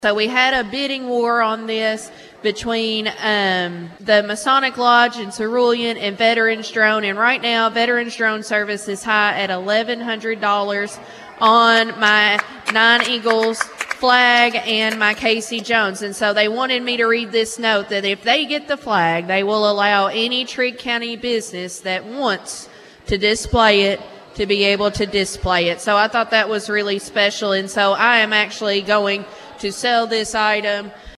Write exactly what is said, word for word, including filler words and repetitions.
So we had a bidding war on this between um, the Masonic Lodge and Cerulean and Veterans Drone. And right now, Veterans Drone Service is high at eleven hundred dollars on my Nine Eagles flag and my Casey Jones. And so they wanted me to read this note that if they get the flag, they will allow any Trigg County business that wants to display it to be able to display it. So I thought that was really special. And so I am actually going to sell this item